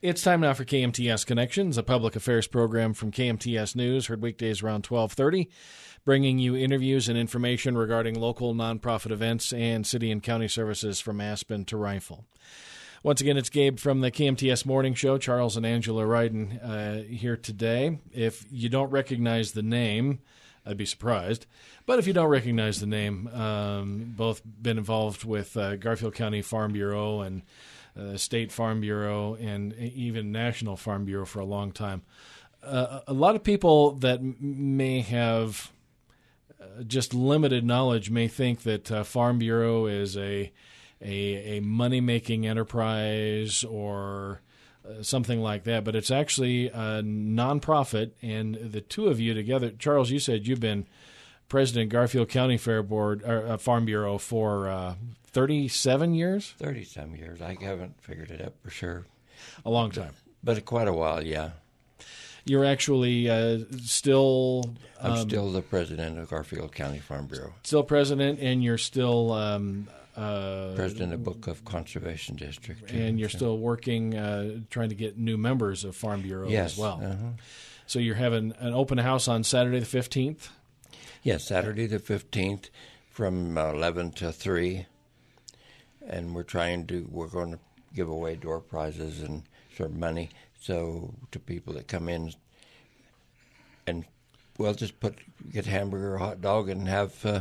It's time now for KMTS Connections, a public affairs program from KMTS News, heard weekdays around 12:30, bringing you interviews and information regarding local nonprofit events and city and county services from Aspen to Rifle. Once again, it's Gabe from the KMTS Morning Show. Charles and Angela Ryden here today. If you don't recognize the name, I'd be surprised. But if you don't recognize the name, both been involved with Garfield County Farm Bureau and State Farm Bureau and even National Farm Bureau for a long time. A lot of people that may have just limited knowledge may think that Farm Bureau is a money-making enterprise or something like that, but it's actually a nonprofit, and the two of you together, Charles, you said you've been president Garfield County Farm Bureau for 37 years? 30-some years. I haven't figured it out for sure. A long time. But quite a while, yeah. You're actually still... I'm still the president of Garfield County Farm Bureau. Still president, and you're still... president of Book of Conservation District. And you're still working, trying to get new members of Farm Bureau as well. Uh-huh. So you're having an open house on Saturday the 15th? Yes, Saturday the 15th from 11 to 3. And we're going to give away door prizes and sort of money to people that come in, and we'll just get hamburger or hot dog and have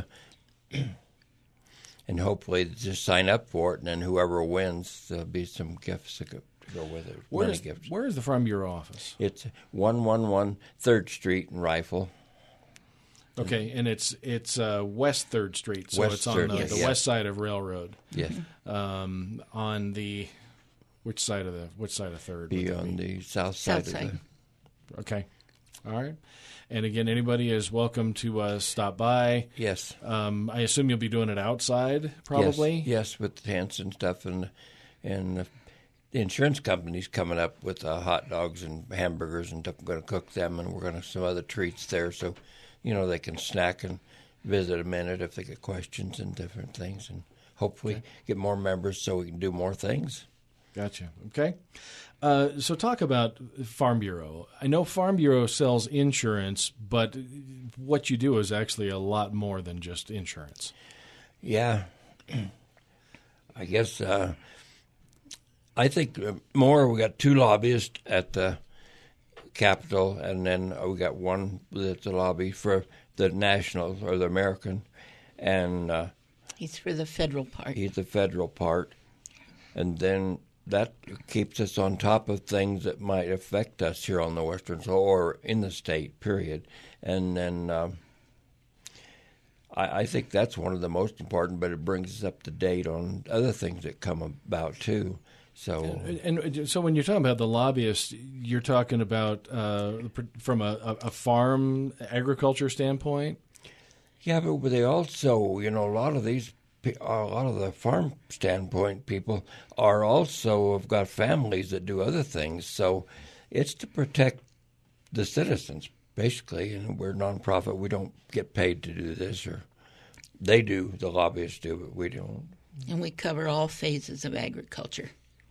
and hopefully just sign up for it, and then whoever wins, there'll be some gifts to go with it. Where is the Farm Bureau office? It's 111 3rd Street in Rifle. Okay, and it's West 3rd Street, so it's on the west side of Railroad. Yes. On the which side of 3rd? Be on the south side. Okay, all right. And again, anybody is welcome to stop by. Yes. I assume you'll be doing it outside, probably. Yes, with tents and stuff, and the insurance company's coming up with hot dogs and hamburgers and stuff. I'm going to cook them, and we're going to have some other treats there, so they can snack and visit a minute if they get questions and different things, and hopefully get more members so we can do more things. Gotcha. Okay. So talk about Farm Bureau. I know Farm Bureau sells insurance, but what you do is actually a lot more than just insurance. Yeah. I guess I think more. We got 2 lobbyists at the Capitol, and then we got one that's a lobby for the national or the American, and he's for the federal part. He's the federal part, and then that keeps us on top of things that might affect us here on the Western Shore or in the state, period. And then I think that's one of the most important, but it brings us up to date on other things that come about too. So, and so when you're talking about the lobbyists, you're talking about from a farm agriculture standpoint? Yeah, but they also, a lot of the farm standpoint people are also have got families that do other things. So it's to protect the citizens, basically. And we're a nonprofit. We don't get paid to do this, or they do, the lobbyists do, but we don't. And we cover all phases of agriculture.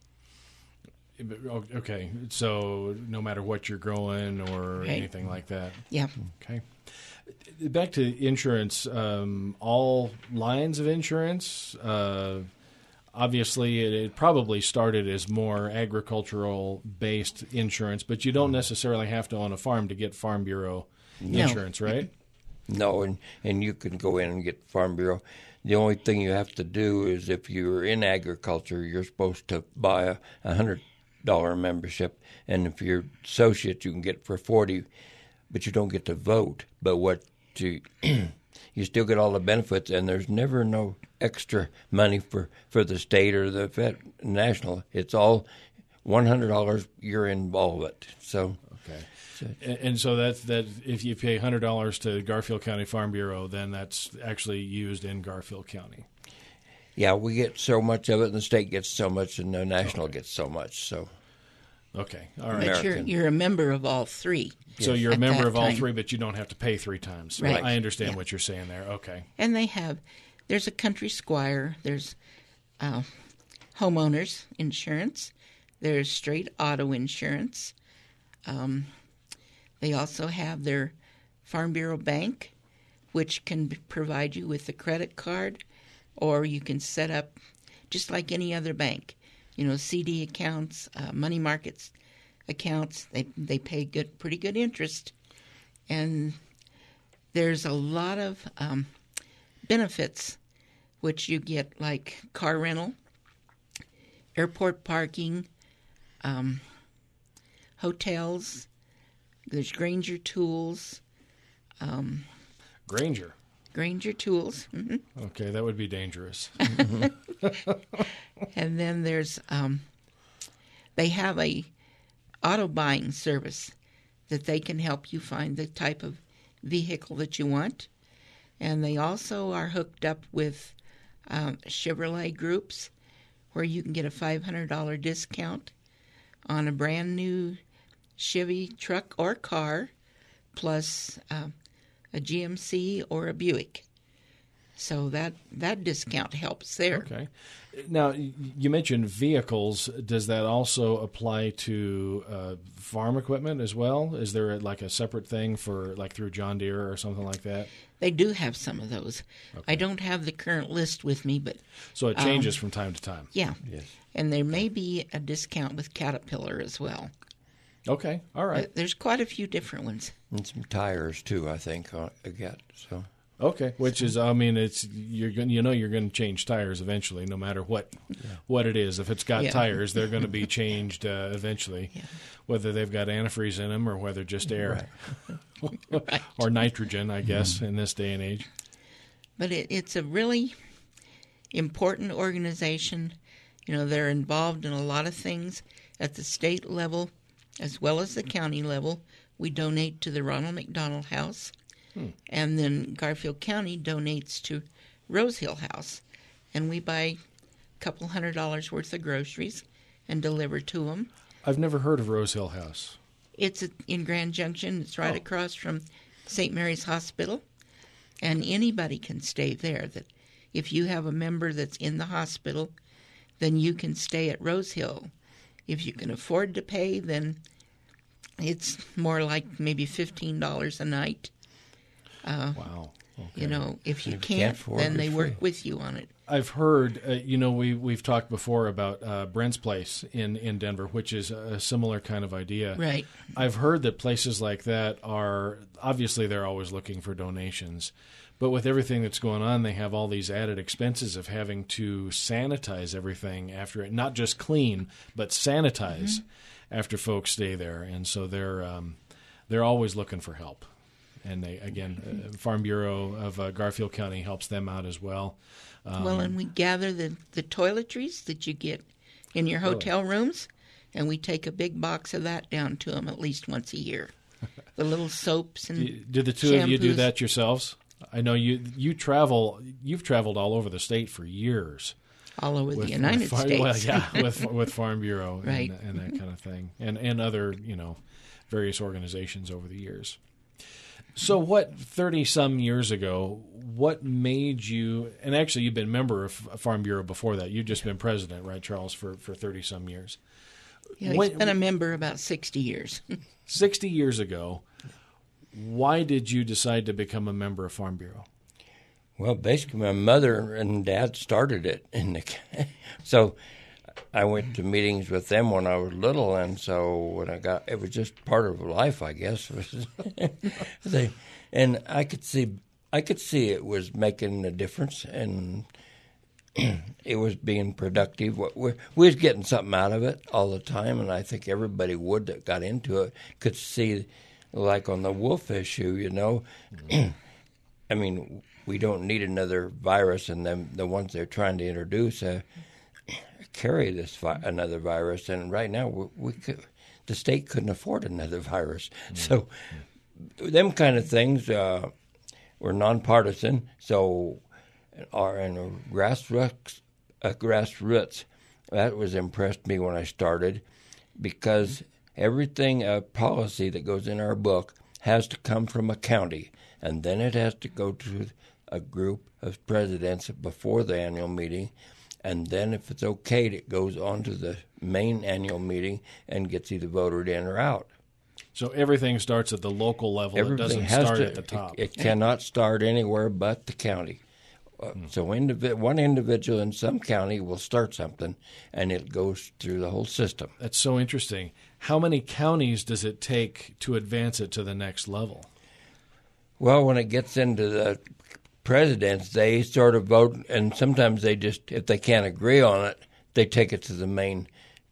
Okay, so no matter what you're growing or anything like that. Yeah. Okay. Back to insurance, all lines of insurance. Obviously, it probably started as more agricultural-based insurance, but you don't necessarily have to own a farm to get Farm Bureau insurance, right? No, and you can go in and get Farm Bureau. The only thing you have to do is if you're in agriculture, you're supposed to buy a $100 membership, and if you're associate, you can get it for $40, but you don't get to vote. But you still get all the benefits, and there's never no extra money for the state or the national. It's all $100. You're involved. So okay, and so that if you pay $100 to Garfield County Farm Bureau, then that's actually used in Garfield County. Yeah, we get so much of it, and the state gets so much, and the national gets so much. So, okay, all right. But you're a member of all 3. So you're a member of all 3, but you don't have to pay 3 times. Right. I understand what you're saying there. Okay. And there's a country squire, there's homeowners insurance, There's straight auto insurance. They also have their Farm Bureau Bank, which can provide you with a credit card, or you can set up just like any other bank. CD accounts, money markets accounts. They pay pretty good interest, and there's a lot of benefits which you get, like car rental, airport parking, hotels. There's Granger Tools. Granger Tools. Mm-hmm. Okay, that would be dangerous. And then there's they have a auto buying service that they can help you find the type of vehicle that you want. And they also are hooked up with Chevrolet groups, where you can get a $500 discount on a brand new Chevy truck or car, plus a GMC or a Buick. So that discount helps there. Okay. Now, you mentioned vehicles. Does that also apply to farm equipment as well? Is there like a separate thing for like through John Deere or something like that? They do have some of those. Okay. I don't have the current list with me, but so it changes from time to time. Yeah. Yes. And there may be a discount with Caterpillar as well. Okay. All right. There's quite a few different ones. And some tires too, I think I get so. Okay, which is, I mean, it's you're going to change tires eventually, no matter what it is. If it's got tires, they're going to be changed eventually, whether they've got antifreeze in them or whether just air Right. or nitrogen, I guess, in this day and age. But it's a really important organization. They're involved in a lot of things at the state level as well as the county level. We donate to the Ronald McDonald House. And then Garfield County donates to Rose Hill House. And we buy a couple $100 worth of groceries and deliver to them. I've never heard of Rose Hill House. It's in Grand Junction. It's right across from St. Mary's Hospital. And anybody can stay there. That if you have a member that's in the hospital, then you can stay at Rose Hill. If you can afford to pay, then it's more like maybe $15 a night. Wow. Okay. If you can't then they work with you on it. I've heard, we've talked before about Brent's Place in Denver, which is a similar kind of idea. Right. I've heard that places like that obviously they're always looking for donations, but with everything that's going on, they have all these added expenses of having to sanitize everything after it, not just clean, but sanitize after folks stay there, and so they're always looking for help. And they, again, Farm Bureau of Garfield County helps them out as well. And we gather the toiletries that you get in your hotel rooms, and we take a big box of that down to them at least once a year. The little soaps and do the two shampoos. of you do that yourselves? I know you travel. You've traveled all over the state for years. All over the United States. Well, yeah, with Farm Bureau right. and that kind of thing, and other various organizations over the years. So what, 30-some years ago, what made you, and actually you've been a member of Farm Bureau before that. You've just been president, right, Charles, for 30-some years. Yeah, he's been a member about 60 years. 60 years ago, why did you decide to become a member of Farm Bureau? Well, basically my mother and dad started it. So I went to meetings with them when I was little, and so when it was just part of life, I guess. And I could see it was making a difference, and it was being productive. We was getting something out of it all the time, and I think everybody that got into it could see, like on the wolf issue, I mean, we don't need another virus, and the ones they're trying to introduce carry another virus, and right now the state couldn't afford another virus. So them kind of things were nonpartisan, so are in a grassroots. That was impressed me when I started, because everything, policy that goes in our book has to come from a county, and then it has to go to a group of presidents before the annual meeting, and then if it's okayed, it goes on to the main annual meeting and gets either voted in or out. So everything starts at the local level. It doesn't start at the top. It cannot start anywhere but the county. So one individual in some county will start something, and it goes through the whole system. That's so interesting. How many counties does it take to advance it to the next level? Well, when it gets into the presidents, they sort of vote, and sometimes they just, if they can't agree on it, they take it to the main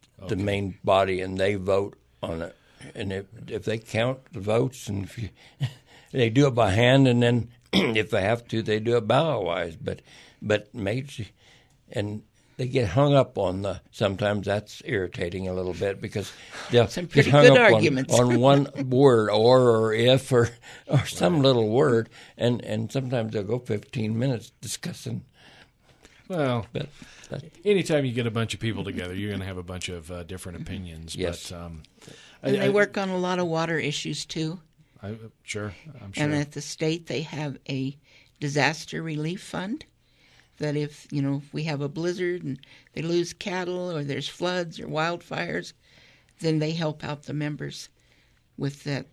body, and they vote on it. And if they count the votes, and they do it by hand, and then if they have to, they do it ballot-wise. But major, and they get hung up on sometimes that's irritating a little bit because they'll Some get pretty hung good up arguments. on one word, or if, or some little word, and sometimes they'll go 15 minutes discussing. Well, But anytime you get a bunch of people together, you're going to have a bunch of different opinions. Yes. But, And they work on a lot of water issues, too. I'm sure. And at the state, they have a disaster relief fund that if we have a blizzard and they lose cattle or there's floods or wildfires, then they help out the members with that.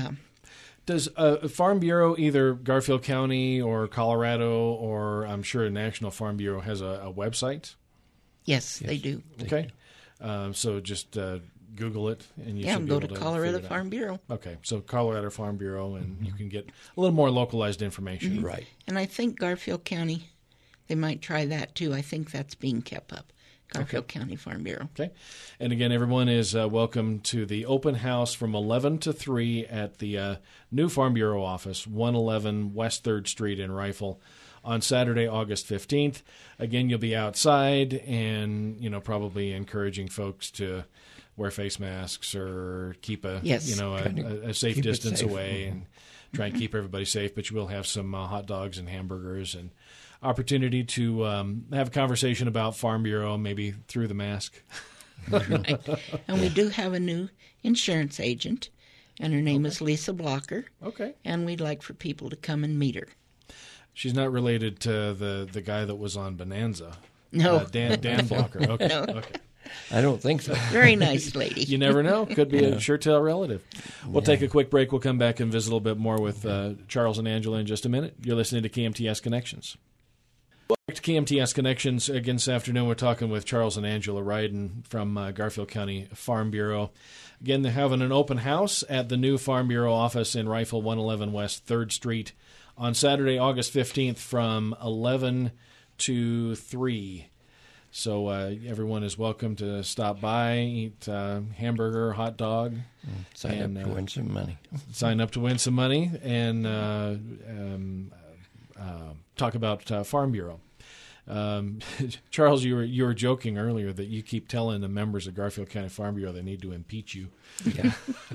Does Farm Bureau, either Garfield County or Colorado, or I'm sure National Farm Bureau has a website? Yes, they do. Okay. So just Google it, and you Yeah, should be go able to to Colorado figure it out. Farm Bureau. Okay, so Colorado Farm Bureau, and you can get a little more localized information. right. And I think Garfield County, they might try that too. I think that's being kept up. Garfield County Farm Bureau. Okay. And again, everyone is welcome to the open house from 11 to 3 at the new Farm Bureau office, 111 West 3rd Street in Rifle, on Saturday, August 15th. Again, you'll be outside and, probably encouraging folks to wear face masks or keep a safe distance away and try and keep everybody safe. But you will have some hot dogs and hamburgers and opportunity to have a conversation about Farm Bureau, maybe through the mask. Right. And we do have a new insurance agent, and her name is Lisa Blocker. Okay. And we'd like for people to come and meet her. She's not related to the guy that was on Bonanza. No. Dan Blocker. Okay. No. Okay. I don't think so. Very nice lady. You never know. Could be a sure tail relative. We'll take a quick break. We'll come back and visit a little bit more with Charles and Angela in just a minute. You're listening to KMTS Connections. Back to KMTS Connections again this afternoon. We're talking with Charles and Angela Ryden from Garfield County Farm Bureau. Again, they're having an open house at the new Farm Bureau office in Rifle, 111 West 3rd Street on Saturday, August 15th from 11 to 3. So everyone is welcome to stop by, eat hamburger, hot dog. Sign up to win some money. Sign up to win some money and talk about Farm Bureau. Charles, you were joking earlier that you keep telling the members of Garfield County Farm Bureau they need to impeach you. Yeah.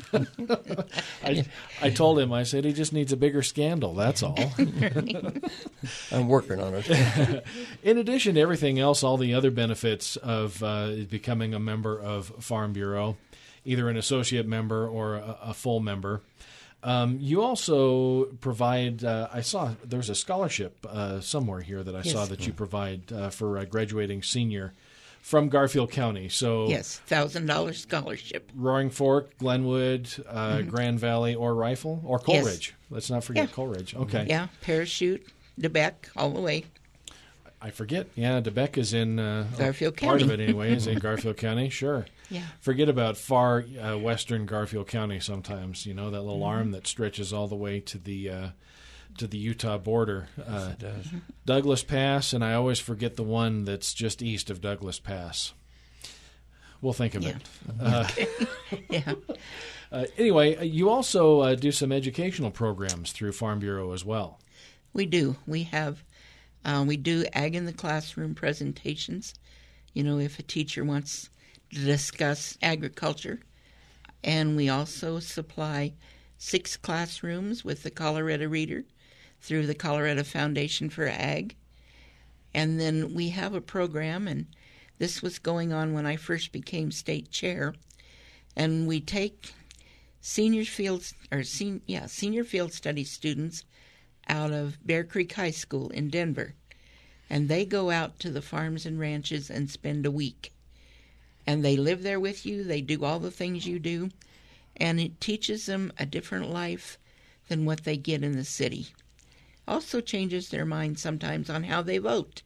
I told him, I said he just needs a bigger scandal, that's all. I'm working on it. In addition to everything else, all the other benefits of becoming a member of Farm Bureau, either an associate member or a full member, you also provide, I saw there's a scholarship somewhere here that I saw that you provide for a graduating senior from Garfield County. So Yes, $1,000 scholarship. Roaring Fork, Glenwood, Grand Valley, or Rifle, or Coleridge. Let's not forget Coleridge. Okay. Yeah, Parachute, DeBeck, all the way. I forget. Yeah, DeBeck is in Garfield part County. of it anyway is in Garfield County. Sure. Yeah. Forget about far western Garfield County sometimes. That little arm that stretches all the way to the Utah border. It does. Douglas Pass, and I always forget the one that's just east of Douglas Pass. We'll think of it. Yeah. Anyway, you also do some educational programs through Farm Bureau as well. We do. We have, we do Ag in the Classroom presentations. If a teacher wants to discuss agriculture. And we also supply 6 classrooms with the Colorado Reader through the Colorado Foundation for Ag. And then we have a program, and this was going on when I first became state chair, and we take senior field study students out of Bear Creek High School in Denver And they go out to the farms and ranches and spend a week. And they live there with you. They do all the things you do. And it teaches them a different life than what they get in the city. Also changes their mind sometimes on how they vote.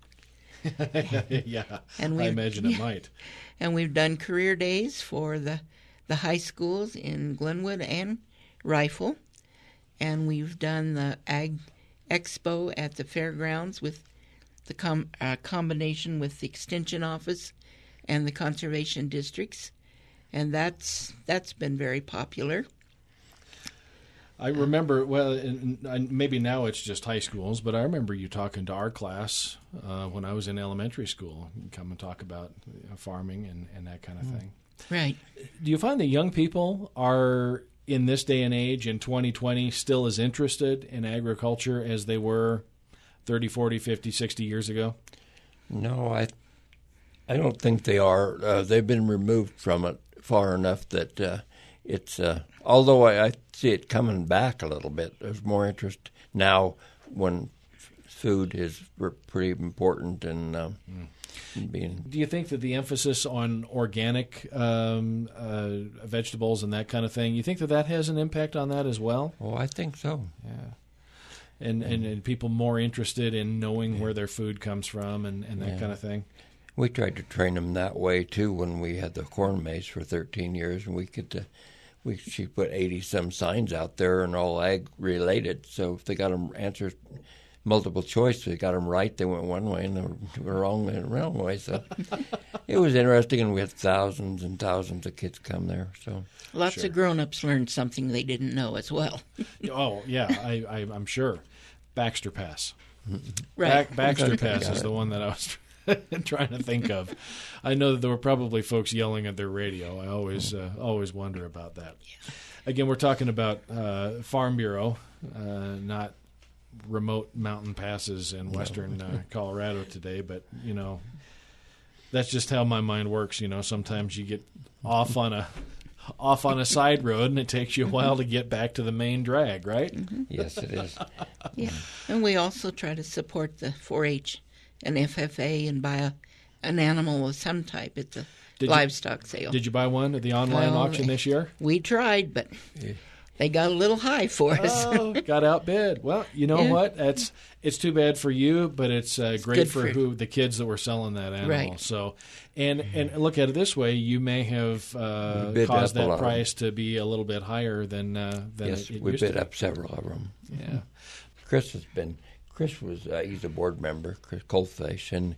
Yeah, And I imagine it might. And we've done career days for the high schools in Glenwood and Rifle. And we've done the Ag Expo at the fairgrounds with the combination with the Extension Office and the conservation districts. And that's been very popular. I remember, well, and maybe now it's just high schools, but I remember you talking to our class when I was in elementary school. You'd come and talk about farming and that kind of thing. Right. Do you find that young people are, in this day and age, in 2020, still as interested in agriculture as they were 30, 40, 50, 60 years ago? No, I don't think they are. They've been removed from it far enough that it's, although I see it coming back a little bit. There's more interest now when food is pretty important and being. Do you think that the emphasis on organic vegetables and that kind of thing, you think that has an impact on that as well? Oh, I think so. Yeah. And people more interested in knowing where their food comes from and that kind of thing? We tried to train them that way, too, when we had the corn maze for 13 years, and she put 80-some signs out there and all ag-related. So if they got them answers multiple choice, they got them right, they went one way, and they were wrong the wrong way. So it was interesting, and we had thousands and thousands of kids come there. So Lots of grown-ups learned something they didn't know as well. Oh, yeah, I'm sure. Baxter Pass. Right. Baxter Pass is the one that I was trying to think of. I know that there were probably folks yelling at their radio. I always wonder about that. Again, we're talking about Farm Bureau, not remote mountain passes in western Colorado today, but that's just how my mind works. Sometimes you get off on a side road and it takes you a while to get back to the main drag, right? Mm-hmm. yes, it is. Yeah, and we also try to support the 4-H and FFA and buy an animal of some type at the livestock sale. Did you buy one at the online auction this year? We tried, but they got a little high for us. Oh, got outbid. Well, you know what? It's too bad for you, but it's great for the kids that were selling that animal. Right. So, and look at it this way: you may have caused that price to be a little bit higher than yes, it we used bid to. up several of them. Yeah. Chris was he's a board member, Chris Coldfish, and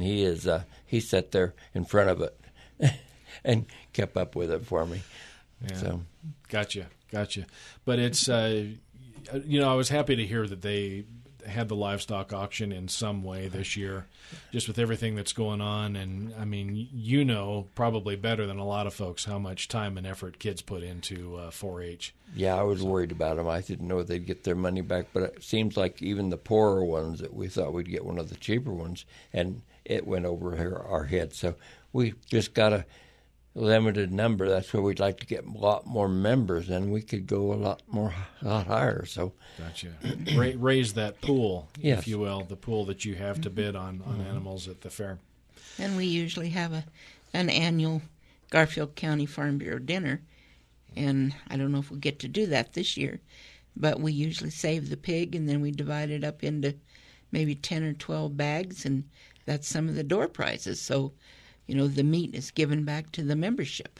he sat there in front of it and kept up with it for me. Yeah. So Gotcha. But it's I was happy to hear that they had the livestock auction in some way this year, just with everything that's going on. And I mean, probably better than a lot of folks how much time and effort kids put into 4-H. yeah, I was worried about them. I didn't know they'd get their money back, but it seems like even the poorer ones that we thought we'd get one of the cheaper ones, and it went over our head. So we just got a limited number. That's where we'd like to get a lot more members, and we could go a lot higher. So Gotcha. Raise that pool, Yes. if you will, the pool that you have to bid on animals at the fair. And we usually have an annual Garfield County Farm Bureau dinner. And I don't know if we'll get to do that this year, but we usually save the pig and then we divide it up into maybe 10 or 12 bags, and that's some of the door prizes. So, the meat is given back to the membership.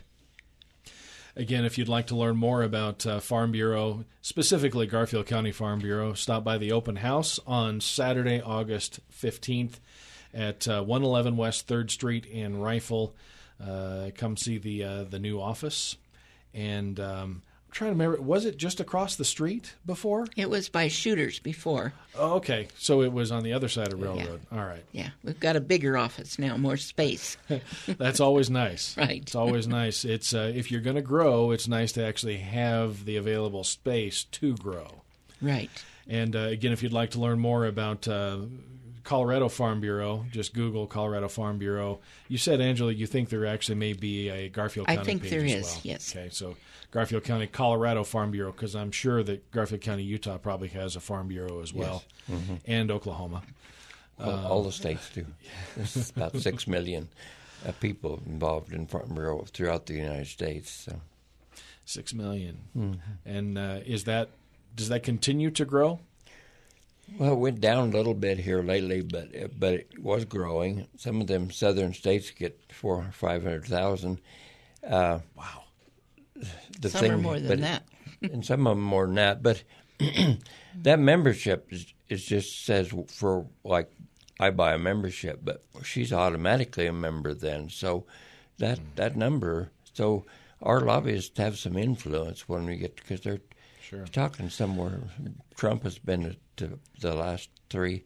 Again, if you'd like to learn more about Farm Bureau, specifically Garfield County Farm Bureau, stop by the open house on Saturday, August 15th at 111 West 3rd Street in Rifle. Come see the new office. And I'm trying to remember, was it just across the street before? It was by Shooters before. Oh, okay. So it was on the other side of Railroad. Yeah. All right. Yeah, we've got a bigger office now, more space. That's always nice. Right. It's always nice. It's if you're going to grow, it's nice to actually have the available space to grow. Right. And again, if you'd like to learn more about Colorado Farm Bureau, just Google Colorado Farm Bureau. You said, Angela, you think there actually may be a Garfield County page as well. I think there is, yes. Okay, so Garfield County Colorado Farm Bureau, because I'm sure that Garfield County, Utah probably has a Farm Bureau as well, Yes. Mm-hmm. and Oklahoma. All the states do. There's about 6 million people involved in Farm Bureau throughout the United States. So. 6 million. And does that continue to grow? Well, it went down a little bit here lately, but it was growing. Some of them southern states get 400,000 or 500,000. Wow. Some are more than that. And some of them more than that. But that membership is just says for, like, I buy a membership, but she's automatically a member then. So that number, so our lobbyists have some influence when we get, because they're talking somewhere. Trump has been to the last 3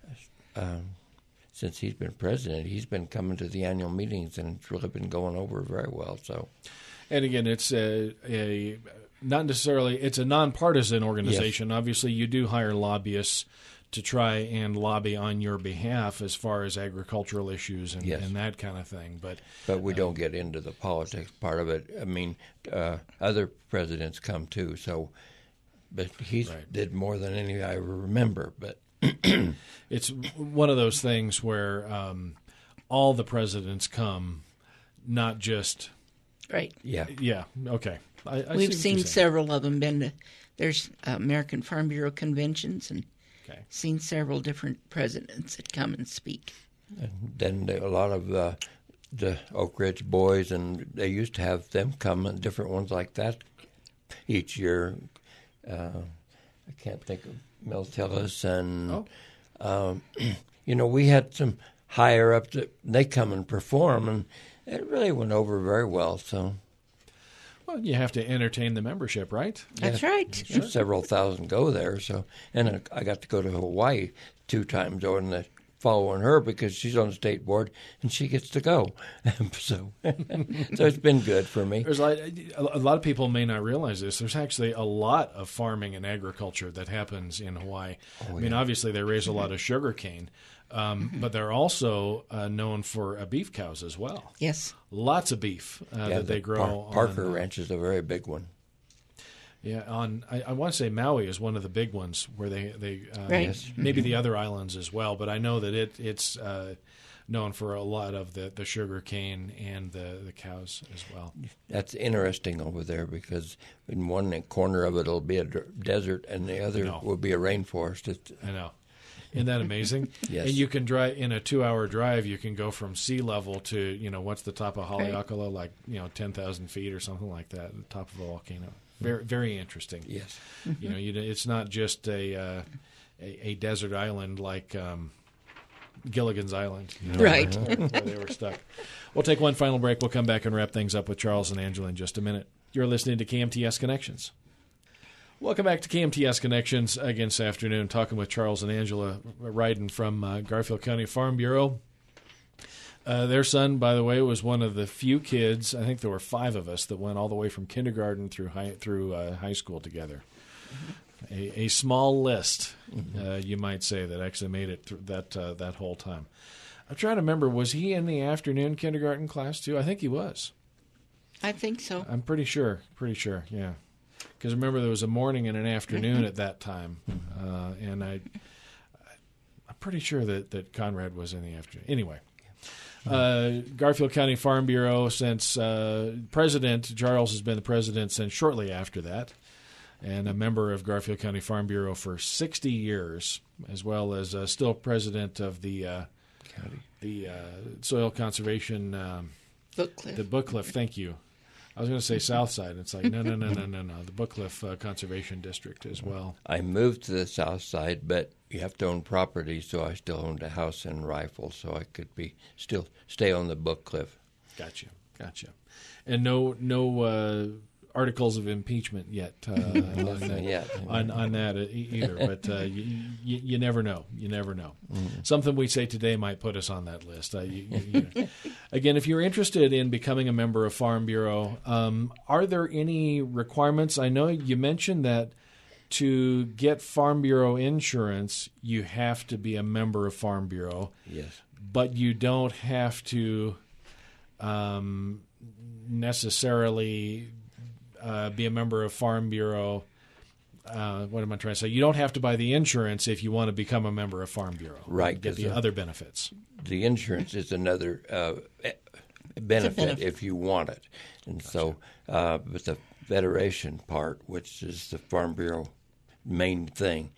since he's been president. He's been coming to the annual meetings, and it's really been going over very well. So, and again, it's not necessarily, it's a nonpartisan organization. Yes. Obviously, you do hire lobbyists to try and lobby on your behalf as far as agricultural issues and, yes. and that kind of thing. But we don't get into the politics part of it. I mean, other presidents come too. So, but he did more than any I remember. But it's one of those things where all the presidents come, not just right. Yeah. Yeah. Okay. We've seen several of them. There's American Farm Bureau conventions and. Okay. Seen several different presidents that come and speak. And then a lot of the Oak Ridge boys, and they used to have them come, and different ones like that each year. I can't think of Mel Tillis, and we had some higher up that they come and perform, and it really went over very well. So. Well, you have to entertain the membership, right? That's right. Sure. Several thousand go there. So, and I got to go to Hawaii 2 times following her because she's on the state board and she gets to go. so it's been good for me. There's a lot of people may not realize this. There's actually a lot of farming and agriculture that happens in Hawaii. I mean, obviously they raise a lot of sugar cane. But they're also known for beef cows as well. Yes. Lots of beef that they grow. Parker Ranch is a very big one. Yeah, I want to say Maui is one of the big ones where they right. Maybe the other islands as well, but I know that it's known for a lot of the sugar cane and the cows as well. That's interesting over there because in one corner of it will be a desert and the other will be a rainforest. I know. Isn't that amazing? Yes. And you can drive in a 2-hour drive. You can go from sea level to what's the top of Haleakala, like 10,000 feet or something like that, the top of a volcano. Very, very interesting. Yes. It's not just a desert island like Gilligan's Island, right? Where they were stuck. We'll take one final break. We'll come back and wrap things up with Charles and Angela in just a minute. You're listening to KMTS Connections. Welcome back to KMTS Connections again this afternoon, talking with Charles and Angela Ryden from Garfield County Farm Bureau. Their son, by the way, was one of the few kids, I think there were 5 of us, that went all the way from kindergarten through high school together. Mm-hmm. A small list, you might say, that actually made it through that whole time. I'm trying to remember, was he in the afternoon kindergarten class too? I think he was. I think so. I'm pretty sure, yeah. Because remember, there was a morning and an afternoon at that time, and I'm pretty sure that Conrad was in the afternoon. Anyway, Garfield County Farm Bureau, since President Charles has been the president since shortly after that, and a member of Garfield County Farm Bureau for 60 years, as well as still president of the Soil Conservation Book Cliff. The Book Cliff. Thank you. I was going to say South Side. It's like, no. The Book Cliff Conservation District as well. I moved to the South Side, but you have to own property, so I still owned a house in Rifle, so I could still stay on the Book Cliff. Gotcha. And no articles of impeachment yet on that either. But you never know. Mm-hmm. Something we say today might put us on that list. Again, if you're interested in becoming a member of Farm Bureau, are there any requirements? I know you mentioned that to get Farm Bureau insurance, you have to be a member of Farm Bureau. Yes. But you don't have to necessarily be a member of Farm Bureau what am I trying to say? You don't have to buy the insurance if you want to become a member of Farm Bureau. Right, You get the 'cause, other benefits. The insurance is another benefit if you want it. And so, but the Federation part, which is the Farm Bureau main thing,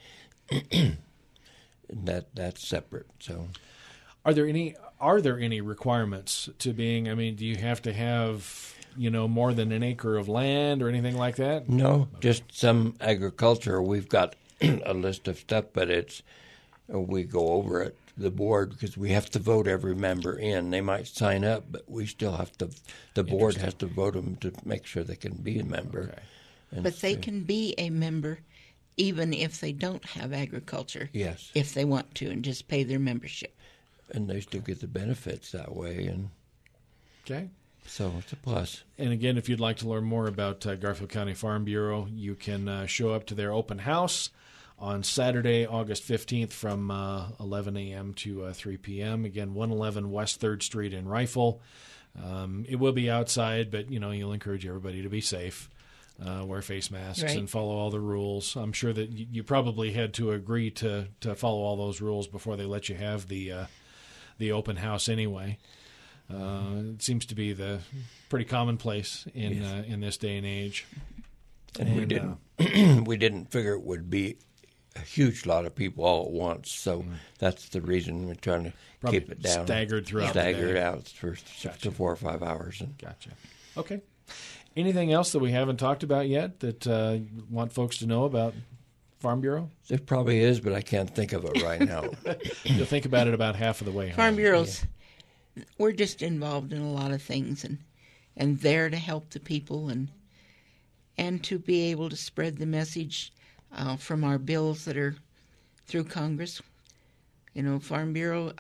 that's separate. So, Are there any requirements to being? I mean, do you have to have more than an acre of land or anything like that? no, just some agriculture. We've got a list of stuff, but we go over it, the board, because we have to vote every member in. They might sign up, but we still have to, the board has to vote them to make sure they can be a member. Okay. And But they can be a member even if they don't have agriculture. Yes. If they want to, and just pay their membership. And they still get the benefits that way, and Okay. so it's a plus. And again, if you'd like to learn more about Garfield County Farm Bureau, you can show up to their open house on Saturday, August 15th from 11 a.m. to 3 p.m. Again, 111 West 3rd Street in Rifle. It will be outside, but, you'll encourage everybody to be safe, wear face masks, Right. and follow all the rules. I'm sure that you probably had to agree to follow all those rules before they let you have the open house anyway. It seems to be the pretty commonplace in this day and age. And we didn't figure it would be a huge lot of people all at once, so that's the reason we're trying to Probably keep it down. staggered throughout the Staggered day. out for 6 to 4 or 5 hours. And Gotcha. Okay. Anything else that we haven't talked about yet that you want folks to know about Farm Bureau? there probably is, but I can't think of it right now. You'll think about it about half of the way home. Farm Bureaus, we're just involved in a lot of things and there to help the people and to be able to spread the message from our bills that are through Congress. Farm Bureau,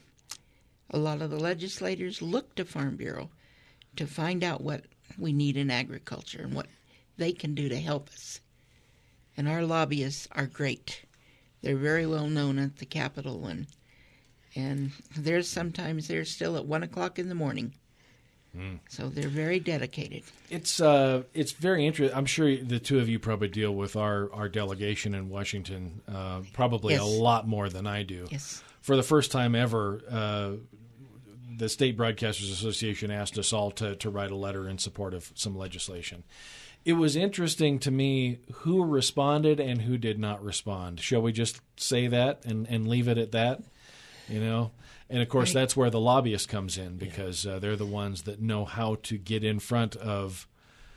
a lot of the legislators look to Farm Bureau to find out what we need in agriculture and what they can do to help us. And our lobbyists are great. They're very well known at the Capitol, and sometimes they're still at 1 o'clock in the morning. So they're very dedicated. It's very interesting. I'm sure the two of you probably deal with our delegation in Washington probably Yes. a lot more than I do. Yes. For the first time ever, the State Broadcasters Association asked us all to write a letter in support of some legislation. It was interesting to me who responded and who did not respond. Shall we just say that and leave it at that? And, of course, that's where the lobbyist comes in because they're the ones that know how to get in front of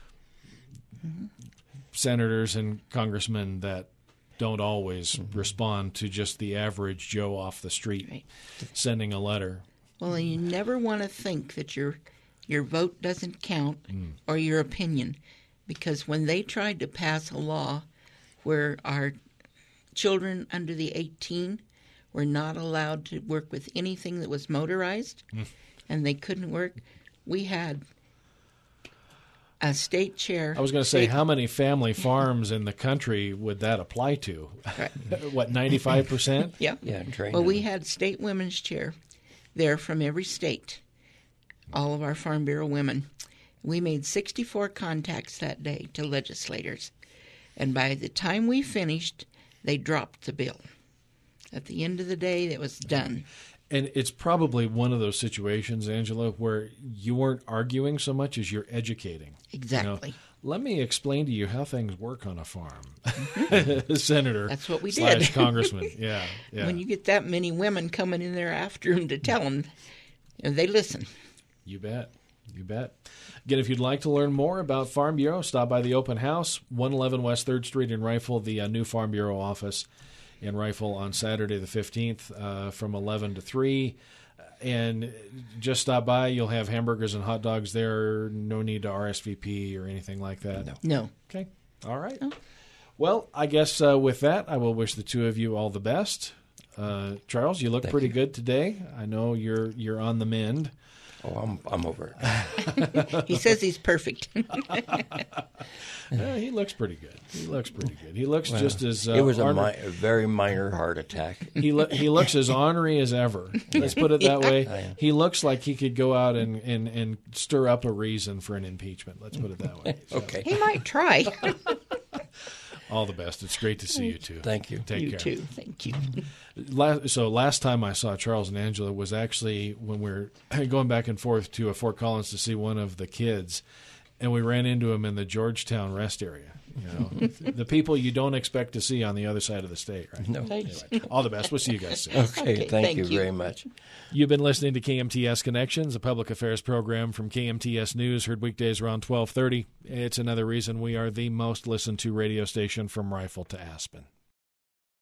senators and congressmen that don't always respond to just the average Joe off the street Right. sending a letter. Well, and you never want to think that your vote doesn't count or your opinion, because when they tried to pass a law where our children under the 18 were not allowed to work with anything that was motorized, and they couldn't work, we had a state chair. I was going to say, how many family farms in the country would that apply to? Right. What, 95%? Yeah. Yeah, training. Well, we had state women's chair there from every state, all of our Farm Bureau women. We made 64 contacts that day to legislators, and by the time we finished, they dropped the bill. At the end of the day, it was done. And it's probably one of those situations, Angela, where you weren't arguing so much as you're educating. Exactly. Let me explain to you how things work on a farm. Senator. That's what we / did. Congressman. Yeah. When you get that many women coming in there after them to tell them, they listen. You bet. You bet. Again, if you'd like to learn more about Farm Bureau, stop by the open house, 111 West 3rd Street in Rifle, the new Farm Bureau office in Rifle on Saturday the 15th from 11 to 3. And just stop by. You'll have hamburgers and hot dogs there. No need to RSVP or anything like that. No. Okay. All right. Well, I guess with that, I will wish the two of you all the best. Charles, you look Thank pretty you. good today. I know you're on the mend. Oh, I'm over it. He says he's perfect. He looks pretty good. He looks just as It was a very minor heart attack. he looks as ornery as ever. Let's put it that way. He looks like he could go out and stir up a reason for an impeachment. Let's put it that way. So, He might try. All the best. It's great to see you, too. Thank you. Take You care. too. Thank you. Last time I saw Charles and Angela was actually when we were going back and forth to Fort Collins to see one of the kids, and we ran into him in the Georgetown rest area. The people you don't expect to see on the other side of the state, right? No. Anyway, all the best. We'll see you guys soon. Okay, thank you very much. You've been listening to KMTS Connections, a public affairs program from KMTS News, heard weekdays around 12:30. It's another reason we are the most listened to radio station from Rifle to Aspen.